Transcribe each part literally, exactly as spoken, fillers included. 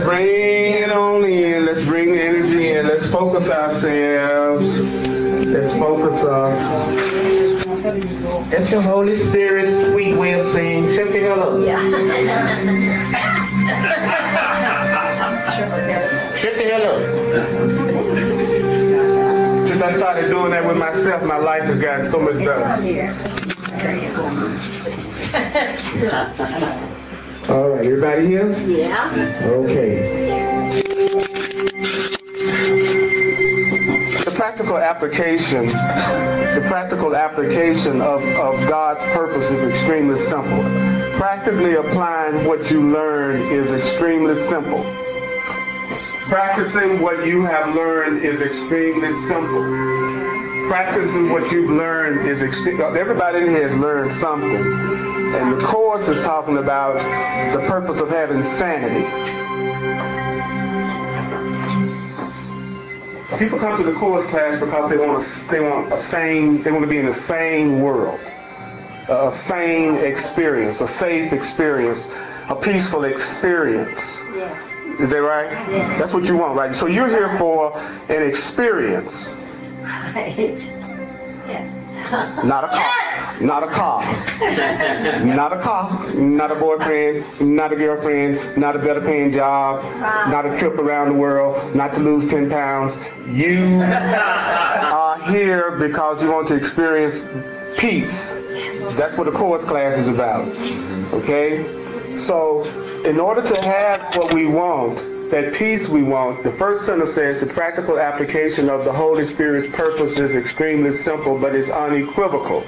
Bring it on in. Let's bring the energy in. Let's focus ourselves. Let's focus us. That's the Holy Spirit's sweet way of saying, simply hello. Yeah. Simply hello. Since I started doing that with myself, my life has gotten so much better. All right, everybody here? Yeah. Okay. The practical application, the practical application of, of God's purpose is extremely simple. Practically applying what you learn is extremely simple. Practicing what you have learned is extremely simple. Practicing what you've learned is extremely, everybody in here has learned something. And the course is talking about the purpose of having sanity. People come to the course class because they want a, they want a sane, they want to be in a sane world, a sane experience, a safe experience, a peaceful experience. Yes. Is that right? Yes. That's what you want, right? So you're here for an experience. Right. Yes. Not a car. Not a car. Not a car. Not a boyfriend. Not a girlfriend. Not a better paying job. Not a trip around the world. Not to lose ten pounds. You are here because you want to experience peace. That's what the course class is about. Okay? So, in order to have what we want, that peace we want, the first sentence says the practical application of the Holy Spirit's purpose is extremely simple, but it's unequivocal.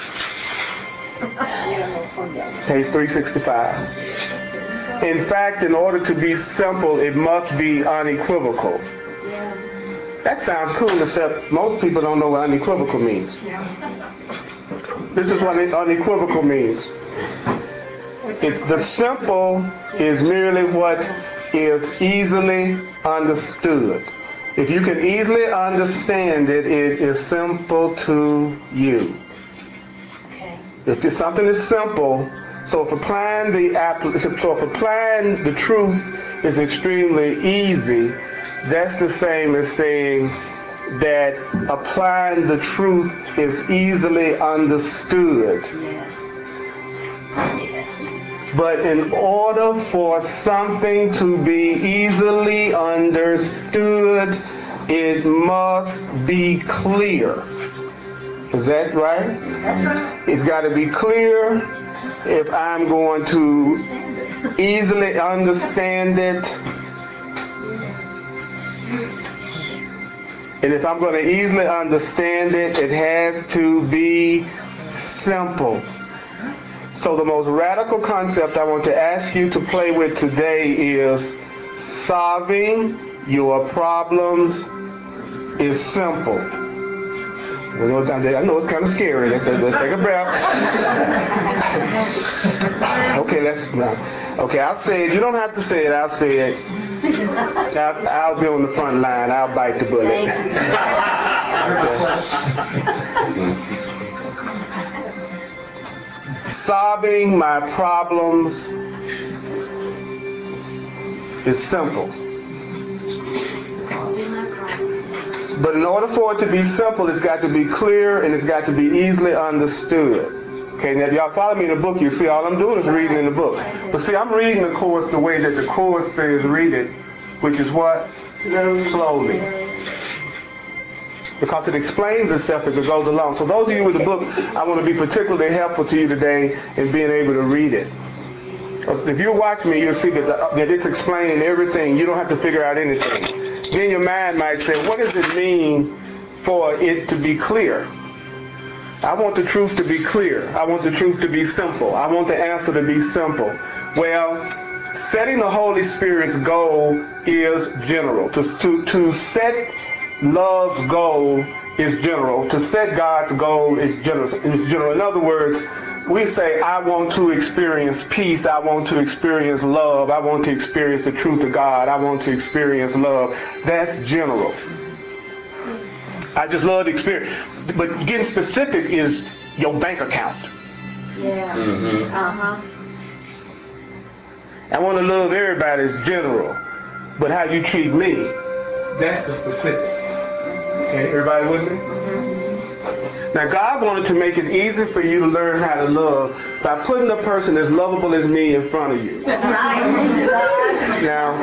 Page three sixty-five. In fact, in order to be simple, it must be unequivocal. That sounds cool, except most people don't know what unequivocal means. This is what unequivocal means. It, the simple is merely what is easily understood. If you can easily understand it, it is simple to you. Okay. If it's something is simple, so if applying the so if applying the truth is extremely easy, that's the same as saying that applying the truth is easily understood. Yes. But in order for something to be easily understood, it must be clear. Is that right? That's right. It's got to be clear if I'm going to easily understand it. And if I'm going to easily understand it, it has to be simple. So the most radical concept I want to ask you to play with today is solving your problems is simple. I know, I know it's kind of scary. Let's, let's take a breath. Okay, let's. Okay, I'll say it. You don't have to say it. I'll say it. I'll, I'll be on the front line. I'll bite the bullet. Solving my problems is simple. But in order for it to be simple, it's got to be clear and it's got to be easily understood. Okay, now if y'all follow me in the book, you see all I'm doing is reading in the book. But see, I'm reading the course the way that the course says read it, which is what? Slowly. Because it explains itself as it goes along. So those of you with the book, I want to be particularly helpful to you today in being able to read it. If you watch me, you'll see that, the, that it's explaining everything. You don't have to figure out anything. Then your mind might say, what does it mean for it to be clear? I want the truth to be clear. I want the truth to be simple. I want the answer to be simple. Well, setting the Holy Spirit's goal is general. To, to, to set love's goal is general. To set God's goal is general. Is general. In other words, we say, I want to experience peace. I want to experience love. I want to experience the truth of God. I want to experience love. That's general. I just love the experience. But getting specific is your bank account. Yeah. Mm-hmm. Uh-huh. I want to love everybody is general. But how you treat me, that's the specific. Okay, everybody with me? Now, God wanted to make it easy for you to learn how to love by putting a person as lovable as me in front of you. Now,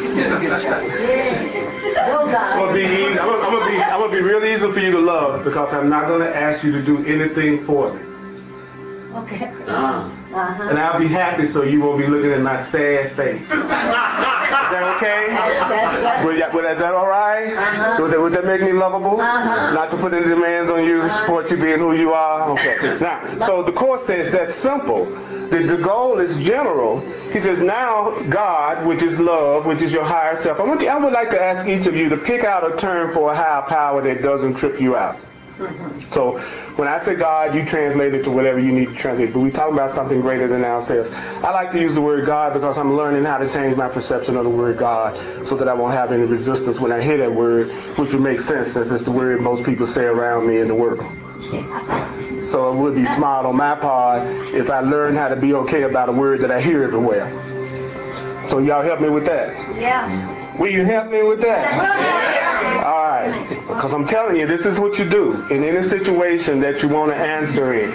it's gonna be easy. I'm gonna, I'm gonna be, I'm gonna be real easy for you to love because I'm not gonna ask you to do anything for me. Okay. Ah. Uh-huh. And I'll be happy so you won't be looking at my sad face. Is that okay? That's, that's, Would, that- would that- is that all right? Uh-huh. Would, that, would that make me lovable? Uh-huh. Not to put any demands on you to support you being who you are? Okay. Now, so the Course says that's simple. The, the goal is general. He says, now God, which is love, which is your higher self. I, want to, I would like to ask each of you to pick out a term for a higher power that doesn't trip you out. So when I say God, you translate it to whatever you need to translate. But we're talking about something greater than ourselves. I like to use the word God because I'm learning how to change my perception of the word God so that I won't have any resistance when I hear that word, which would make sense since it's the word most people say around me in the world. So it would be smart on my part if I learn how to be okay about a word that I hear everywhere. So y'all help me with that? yeah. Will you help me with that? All right. Because I'm telling you, this is what you do in any situation that you want to answer in.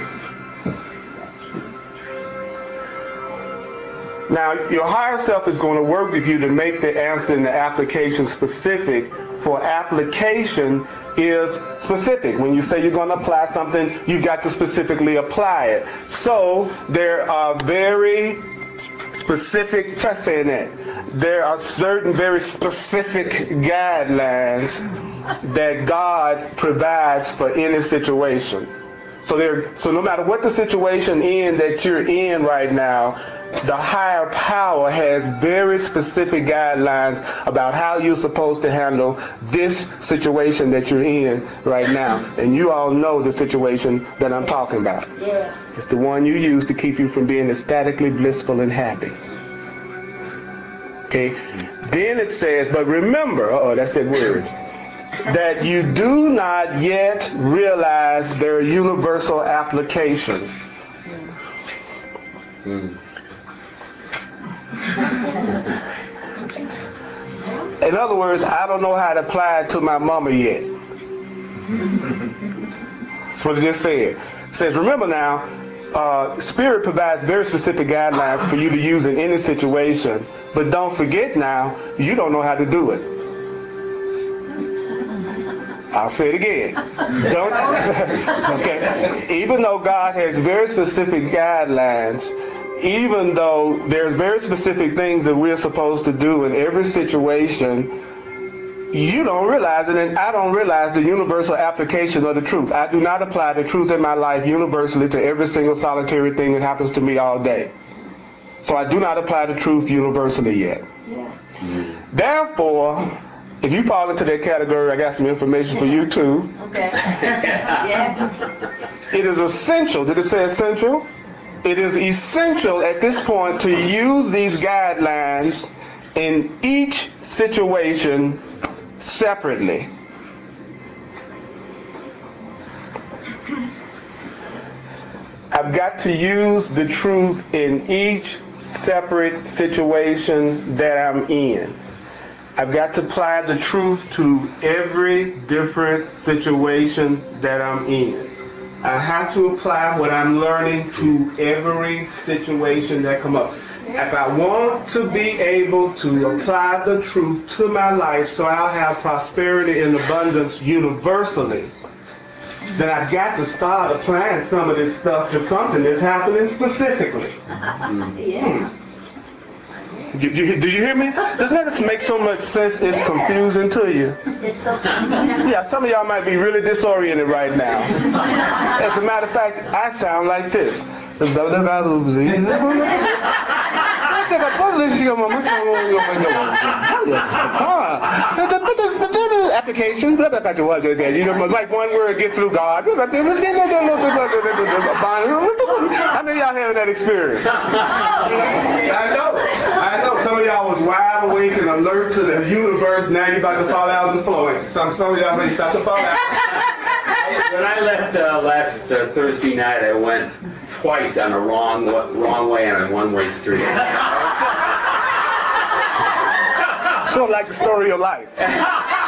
Now, your higher self is going to work with you to make the answer and the application specific. For application is specific. When you say you're going to apply something, you've got to specifically apply it. So there are very specific, try saying that. There are certain very specific guidelines that God provides for any situation. So there, so no matter what the situation in that you're in right now, the higher power has very specific guidelines about how you're supposed to handle this situation that you're in right now. And you all know the situation that I'm talking about. Yeah. It's the one you use to keep you from being ecstatically blissful and happy. Okay? Then it says, but remember, oh, that's that word, that you do not yet realize their universal application. Mm. In other words, I don't know how to apply it to my mama yet. That's what it just said. It says, remember now, uh, Spirit provides very specific guidelines for you to use in any situation, but don't forget now, you don't know how to do it. I'll say it again. Don't, okay. Even though God has very specific guidelines, even though there's very specific things that we're supposed to do in every situation, you don't realize it, and I don't realize the universal application of the truth. I do not apply the truth in my life universally to every single solitary thing that happens to me all day. So I do not apply the truth universally yet. Yeah. Therefore, if you fall into that category, I got some information for you too. Okay. Yeah. It is essential. Did it say essential? It is essential at this point to use these guidelines in each situation separately. I've got to use the truth in each separate situation that I'm in. I've got to apply the truth to every different situation that I'm in. I have to apply what I'm learning to every situation that comes up. If I want to be able to apply the truth to my life so I'll have prosperity and abundance universally, then I've got to start applying some of this stuff to something that's happening specifically. Yeah. You, you, do you hear me? Doesn't that make so much sense? It's confusing to you. It's so simple. Yeah, some of y'all might be really disoriented right now. As a matter of fact, I sound like this. Application, you know, like one word get through God. How many of y'all having that experience? I know. I know. Some of y'all was wide awake and alert to the universe. Now you're about to fall out on the floor. Some, some of y'all are about to fall out. When I left uh, last uh, Thursday night, I went twice on a wrong wrong way on a one-way street. Sort of like the story of your life.